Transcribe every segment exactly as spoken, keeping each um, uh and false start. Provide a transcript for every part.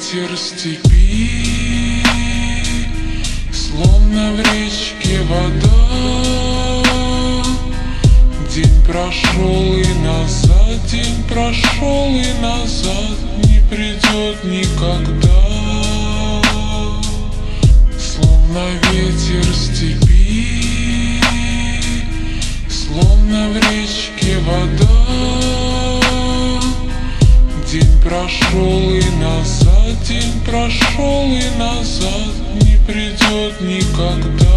ветер степи, словно в речке вода. День прошел и назад, день прошел и назад не придет никогда. Словно ветер степи, словно в речке вода. День прошел и назад, день прошел и назад не придет никогда.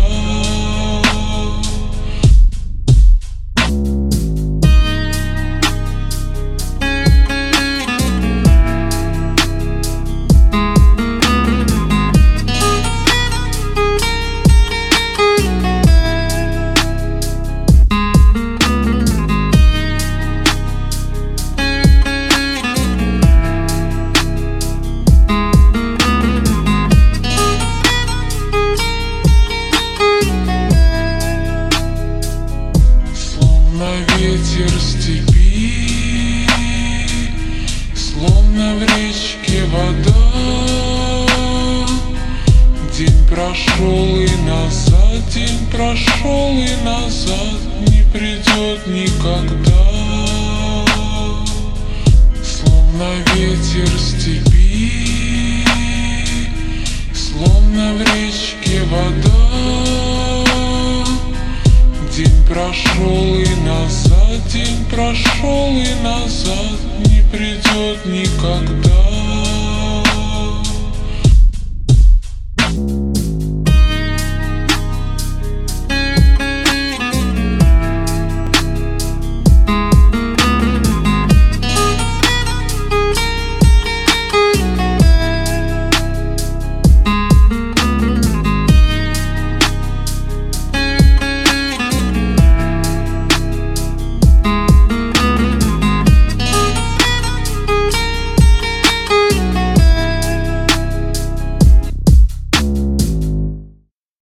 Ветер степи, словно в речке вода. День прошел и назад, день прошел и назад не придет никогда. Словно ветер степи, словно в речке вода. День прошел и назад.